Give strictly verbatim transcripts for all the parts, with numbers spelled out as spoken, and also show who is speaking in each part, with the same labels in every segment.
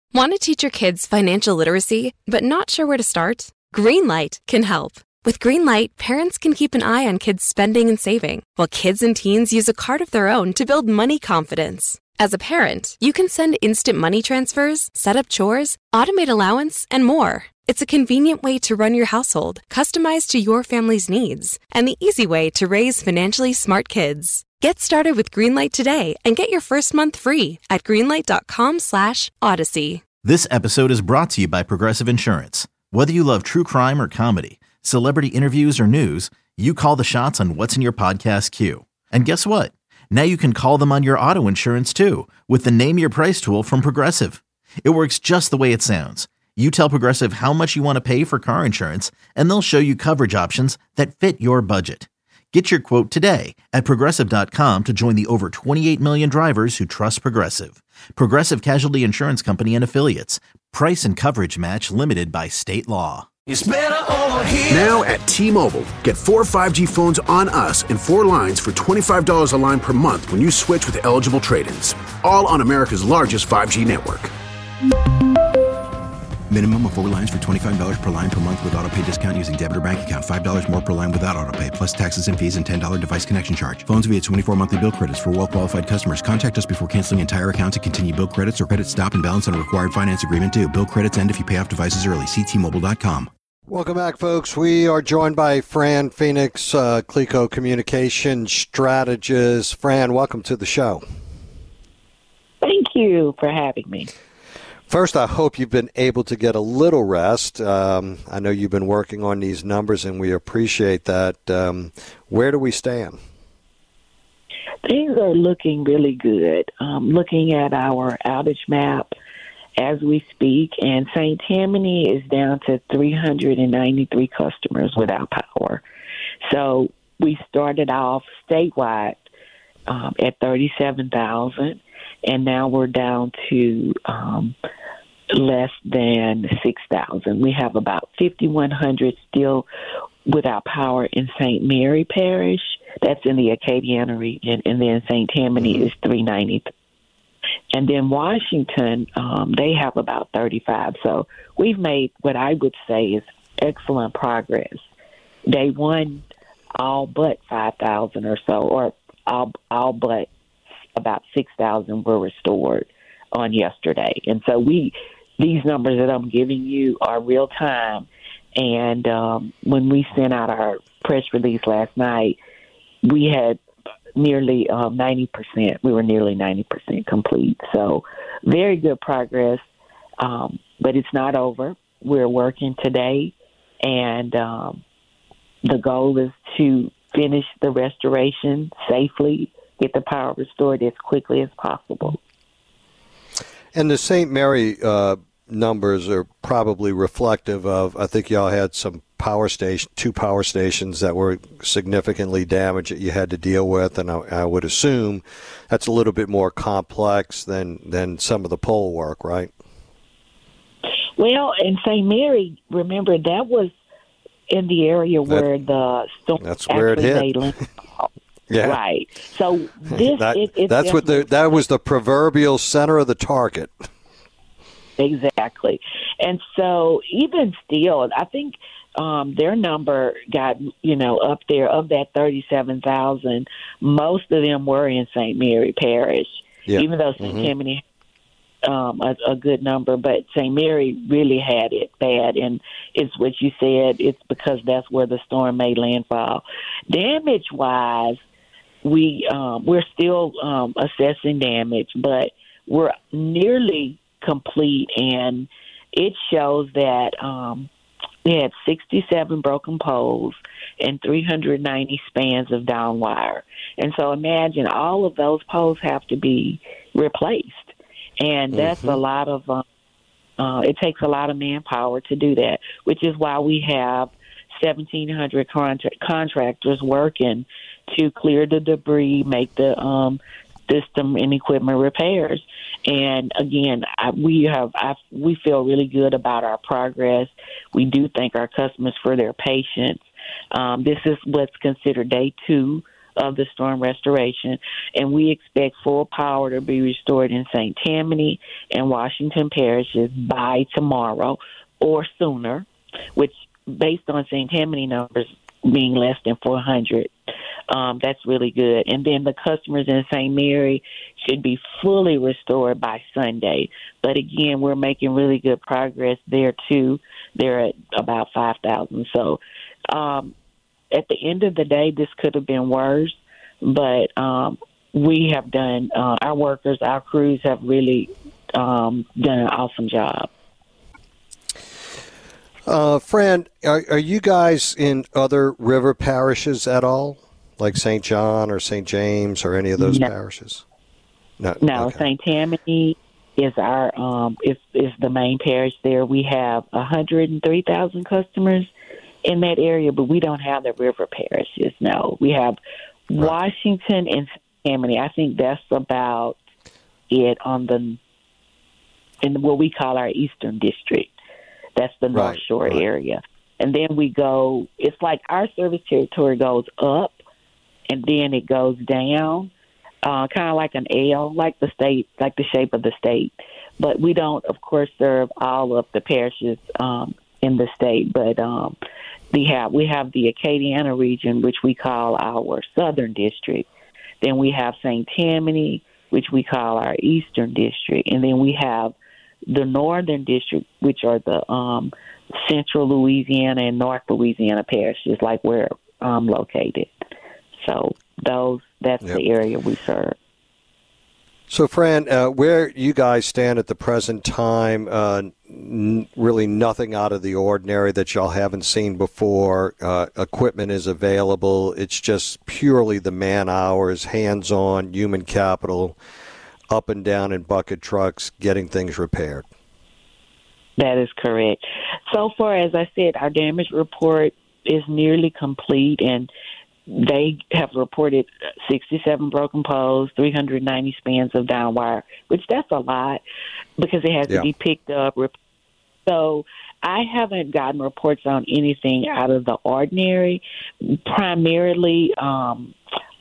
Speaker 1: Want to teach your kids financial literacy, but not sure where to start? Greenlight can help. With Greenlight, parents can keep an eye on kids' spending and saving, while kids and teens use a card of their own to build money confidence. As a parent, you can send instant money transfers, set up chores, automate allowance, and more. It's a convenient way to run your household, customized to your family's needs, and the easy way to raise financially smart kids. Get started with Greenlight today and get your first month free at greenlight.com slash odyssey.
Speaker 2: This episode is brought to you by Progressive Insurance. Whether you love true crime or comedy, celebrity interviews or news, you call the shots on what's in your podcast queue. And guess what? Now you can call them on your auto insurance too with the Name Your Price tool from Progressive. It works just the way it sounds. You tell Progressive how much you want to pay for car insurance, and they'll show you coverage options that fit your budget. Get your quote today at Progressive dot com to join the over twenty-eight million drivers who trust Progressive. Progressive Casualty Insurance Company and Affiliates. Price and coverage match limited by state law.
Speaker 3: It's better over here.
Speaker 4: Now at T-Mobile, get four five G phones on us and four lines for twenty-five dollars a line per month when you switch with eligible trade-ins. All on America's largest five G network.
Speaker 5: Minimum of four lines for twenty-five dollars per line per month with autopay discount using debit or bank account. five dollars more per line without autopay, plus taxes and fees and ten dollars device connection charge. Phones via twenty-four monthly bill credits for well-qualified customers. Contact us before canceling entire account to continue bill credits or credit stop and balance on required finance agreement due. Bill credits end if you pay off devices early. See T Mobile dot com.
Speaker 6: Welcome back, folks. We are joined by Fran Phoenix, uh, Cleco Communication Strategist. Fran, welcome to the show.
Speaker 7: Thank you for having me.
Speaker 6: First, I hope you've been able to get a little rest. Um, I know you've been working on these numbers, and we appreciate that. Um, where do we stand?
Speaker 7: Things are looking really good. Um, looking at our outage map as we speak, and Saint Tammany is down to three hundred ninety-three customers without power. So we started off statewide um, at thirty-seven thousand, and now we're down to um, less than six thousand. We have about fifty-one hundred still without power in Saint Mary Parish. That's in the Acadiana region, and then Saint Tammany is three ninety-three. And then Washington, um, they have about thirty-five. So we've made what I would say is excellent progress. Day one, all but five thousand or so, or all, all but about six thousand were restored on yesterday. And so we, these numbers that I'm giving you are real time. And um, when we sent out our press release last night, we had nearly um, ninety percent. We were nearly ninety percent complete. So very good progress, um, but it's not over. We're working today, and um, the goal is to finish the restoration safely, get the power restored as quickly as possible.
Speaker 6: And the Saint Mary uh, numbers are probably reflective of, I think y'all had some power station, two power stations that were significantly damaged that you had to deal with, and I, I would assume that's a little bit more complex than, than some of the pole work, right?
Speaker 7: Well, in Saint Mary, remember, that was in the area
Speaker 6: that,
Speaker 7: where the storm
Speaker 6: that's where it hit. Yeah.
Speaker 7: Right. So this
Speaker 6: that,
Speaker 7: it, it
Speaker 6: that's what the that was the proverbial center of the target.
Speaker 7: Exactly. And so even still, I think um, their number got, you know, up there of that thirty-seven thousand. Most of them were in Saint Mary Parish, yeah. even though Saint Mm-hmm. Tammany um, a, a good number, but Saint Mary really had it bad. And it's what you said, it's because that's where the storm made landfall. Damage-wise, we, um, we're still um, assessing damage, but we're nearly complete, and it shows that um, we had sixty-seven broken poles and three hundred ninety spans of down wire. And so imagine all of those poles have to be replaced. And that's mm-hmm. a lot of, uh, uh, it takes a lot of manpower to do that, which is why we have seventeen hundred contra- contractors working to clear the debris, make the um, system and equipment repairs. And again, I, we have I, we feel really good about our progress. We do thank our customers for their patience. Um, this is what's considered day two of the storm restoration, and we expect full power to be restored in Saint Tammany and Washington parishes by tomorrow or sooner, which, based on Saint Tammany numbers being less than four hundred, um, that's really good. And then the customers in Saint Mary should be fully restored by Sunday. But again, we're making really good progress there too. They're at about five thousand. So um, at the end of the day, this could have been worse, but um, we have done, uh, our workers, our crews have really um, done an awesome job.
Speaker 6: Uh, Fran, are, are you guys in other river parishes at all, like Saint John or Saint James or any of those
Speaker 7: no.
Speaker 6: parishes? No,
Speaker 7: no.
Speaker 6: Okay.
Speaker 7: Saint Tammany is our um, is is the main parish there. We have one hundred three thousand customers in that area, but we don't have the river parishes. No, we have right. Washington and Saint Tammany. I think that's about it on the in what we call our Eastern District. That's the North
Speaker 6: right,
Speaker 7: Shore
Speaker 6: right.
Speaker 7: area. And then we go, it's like our service territory goes up and then it goes down, uh, kind of like an L, like the state, like the shape of the state. But we don't, of course, serve all of the parishes um, in the state. But um, we have we have the Acadiana region, which we call our Southern District. Then we have Saint Tammany, which we call our Eastern District. And then we have the Northern District, which are the um, Central Louisiana and North Louisiana parishes, like we're um, located. So those that's yep. the area we serve.
Speaker 6: So, Fran, uh, where you guys stand at the present time, uh, n- really nothing out of the ordinary that y'all haven't seen before. Uh, equipment is available. It's just purely the man hours, hands-on, human capital, up and down in bucket trucks, getting things repaired.
Speaker 7: That is correct. So far, as I said, our damage report is nearly complete, and they have reported sixty-seven broken poles, three hundred ninety spans of down wire, which that's a lot because it has yeah. to be picked up. So I haven't gotten reports on anything out of the ordinary, primarily um,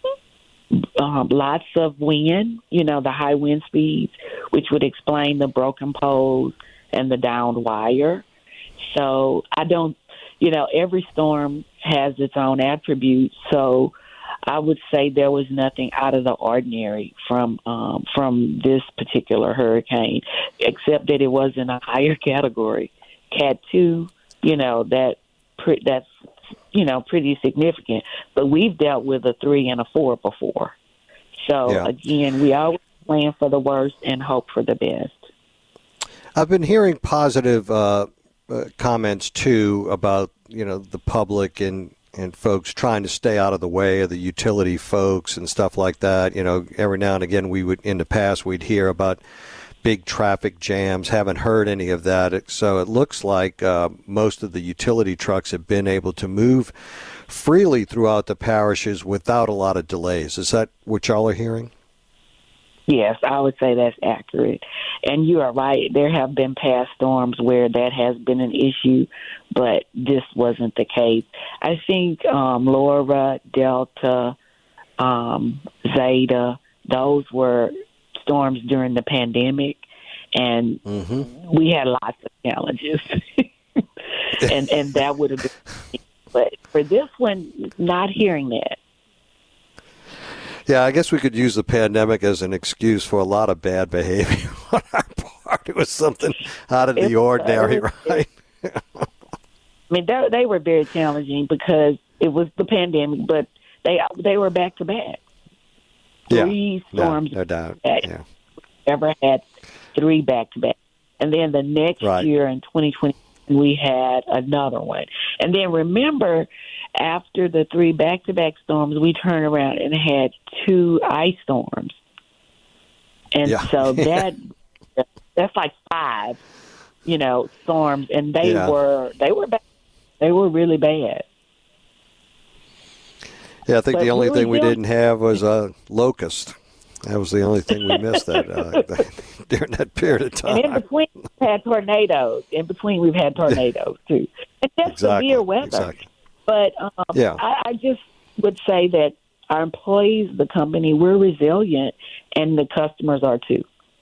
Speaker 7: um, lots of wind, you know, the high wind speeds, which would explain the broken poles and the downed wire. So I don't, you know, every storm has its own attributes. So I would say there was nothing out of the ordinary from um, from this particular hurricane, except that it was in a higher category, Cat two. You know that pre- that's you know pretty significant. But we've dealt with a three and a four before. So yeah. again, we always plan for the worst and hope for the best.
Speaker 6: I've been hearing positive uh, uh, comments too about you know the public and. and folks trying to stay out of the way of the utility folks and stuff like that. You know, every now and again we would, in the past, we'd hear about big traffic jams. Haven't heard any of that. So it looks like uh, most of the utility trucks have been able to move freely throughout the parishes without a lot of delays. Is that what y'all are hearing?
Speaker 7: Yes, I would say that's accurate. And you are right. There have been past storms where that has been an issue, but this wasn't the case. I think um, Laura, Delta, um, Zeta, those were storms during the pandemic, and mm-hmm. we had lots of challenges. and and that would have been, but for this one, not hearing that.
Speaker 6: Yeah, I guess we could use the pandemic as an excuse for a lot of bad behavior on our part. It was something out of the ordinary, right?
Speaker 7: I mean, they, they were very challenging because it was the pandemic, but they they were back to back. Three
Speaker 6: yeah,
Speaker 7: storms.
Speaker 6: No, no doubt. Yeah.
Speaker 7: Ever had three back to back, and then the next
Speaker 6: right.
Speaker 7: year in twenty twenty, we had another one. And then remember, after the three back-to-back storms, we turned around and had two ice storms. And
Speaker 6: yeah.
Speaker 7: so that that's like five, you know, storms, and they
Speaker 6: yeah.
Speaker 7: were they were bad. They were really bad.
Speaker 6: Yeah, I think
Speaker 7: but
Speaker 6: the only
Speaker 7: really
Speaker 6: thing we
Speaker 7: doing-
Speaker 6: didn't have was a locust. That was the only thing we missed that uh, during that period of time.
Speaker 7: And in between, we've had tornadoes. In between, we've had tornadoes too. And that's
Speaker 6: exactly.
Speaker 7: severe weather.
Speaker 6: Exactly.
Speaker 7: But um,
Speaker 6: yeah.
Speaker 7: I, I just would say that our employees, the company, we're resilient, and the customers are too.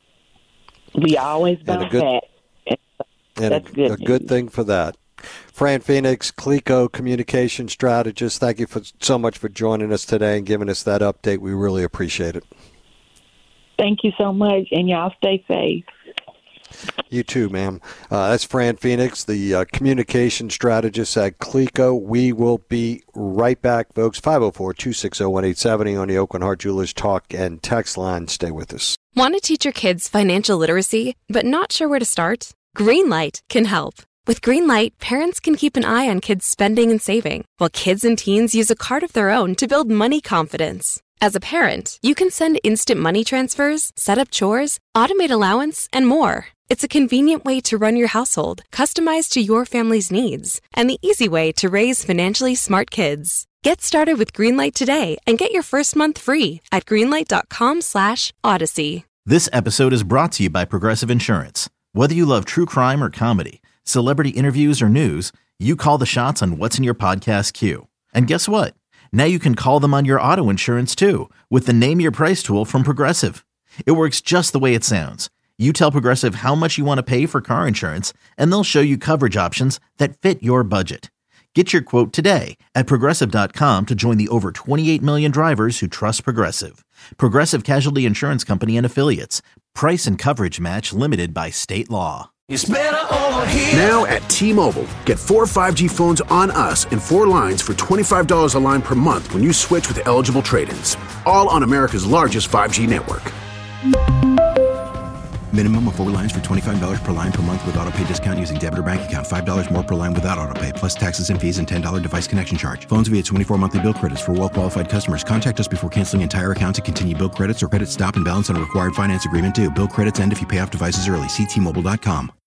Speaker 7: We always bounce
Speaker 6: good,
Speaker 7: back. And
Speaker 6: and
Speaker 7: that's
Speaker 6: a,
Speaker 7: good.
Speaker 6: a good thing for that. Fran Phoenix, Cleco Communication Strategist, thank you for, so much for joining us today and giving us that update. We really appreciate it.
Speaker 7: Thank you so much, and y'all stay safe.
Speaker 6: You too, ma'am. Uh, that's Fran Phoenix, the uh, communication strategist at Cleco. We will be right back, folks. five oh four, two six oh, one eight seven oh on the Oakland Heart Jewelers talk and text line. Stay with us.
Speaker 1: Want to teach your kids financial literacy, but not sure where to start? Greenlight can help. With Greenlight, parents can keep an eye on kids' spending and saving, while kids and teens use a card of their own to build money confidence. As a parent, you can send instant money transfers, set up chores, automate allowance, and more. It's a convenient way to run your household, customized to your family's needs, and the easy way to raise financially smart kids. Get started with Greenlight today and get your first month free at greenlight.com slash odyssey.
Speaker 2: This episode is brought to you by Progressive Insurance. Whether you love true crime or comedy, celebrity interviews or news, you call the shots on what's in your podcast queue. And guess what? Now you can call them on your auto insurance too with the Name Your Price tool from Progressive. It works just the way it sounds. You tell Progressive how much you want to pay for car insurance, and they'll show you coverage options that fit your budget. Get your quote today at Progressive dot com to join the over twenty-eight million drivers who trust Progressive. Progressive Casualty Insurance Company and Affiliates. Price and coverage match limited by state law.
Speaker 3: It's better over here.
Speaker 4: Now at T-Mobile, get four five G phones on us and four lines for twenty-five dollars a line per month when you switch with eligible trade-ins. All on America's largest five G network.
Speaker 5: Minimum of four lines for twenty-five dollars per line per month with auto pay discount using debit or bank account. five dollars more per line without auto pay, plus taxes and fees and ten dollars device connection charge. Phones via twenty-four monthly bill credits for well-qualified customers. Contact us before canceling entire account to continue bill credits or credit stop and balance on a required finance agreement due. Bill credits end if you pay off devices early. See T Mobile dot com.